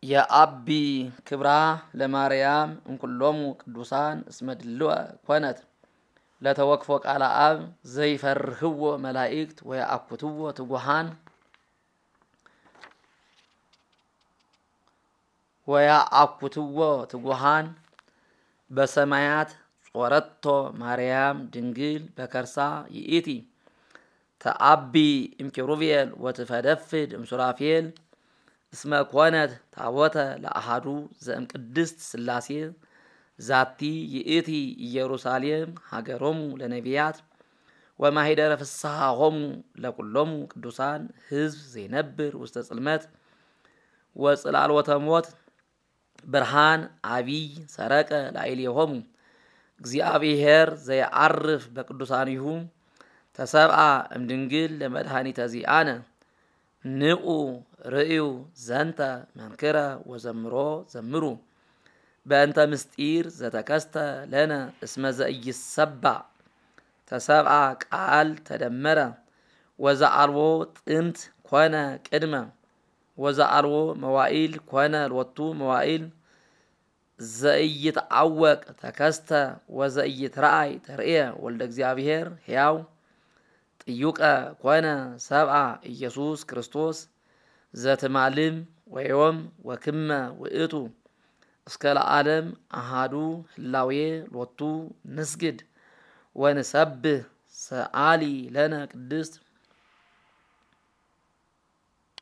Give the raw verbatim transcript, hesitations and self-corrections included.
የአቢ ክብራ ለማርያም እንኩሎሙ ቅዱሳን እስመድልዋ ኮነት ለተወክፎ ቃለ አብ ዘይፈርህዎ መላእክት ወያአኩትዎ ትጉሃን ወያአኩትዎ ትጉሃን በሰማያት ጾረቶ ማርያም ድንግል በከርሳ ይእቲ ተአቢ እምኪሩቤል ወትፈደፍድ እምሱራፌል እስመ ኮነት ታቦተ ለአሃዱ ዘእም ቅድስት ሥላሴ ዛቲ ይእቲ ኢየሩሳሌም ሀገሮሙ ለነቢያት ወማሂደረ ፍስሐሆሙ ለኩሎሙ ቅዱሳን ሕዝብ ዘይነብር ውስተ ጽልመት ወጽላልወተ ሞት ብርሃን አቢይ ሰረቀ ላዕሌሆሙ እግዚአብሔር ዘይዓርፍ በቅዱሳኒሁ ተሰብአ እምድንግል ለመድኃኒተ ዚአነ ንዑ ርእዩ ዘንተ መንክረ ወዘምሮ ዘምሩ በእንተ ምስጢር ዘተከስተ ለነ እስመ ዘኢይሰባእ ተሰብአ ቃል ተደመረ ወዘአልቦ ጥንት ኮነ ቅድመ ወዘአልቦ መዋኢል ኮነ ሎቱ መዋኢል ዘኢይትዐወቅ ተከስተ ወዘኢይትረአይ ተርእየ ወልደ እግዚአብሔር ሕያው ጥዩቀ ኮነ ሰብአ ኢየሱስ ክርስቶስ ዘትማልም ወዮም ወክመ ውእቱ እስከ ለዓለም አሃዱ ህላዌ ሎቱ ንስግድ ወንሰብህ ሰአሊ ለነ ቅድስት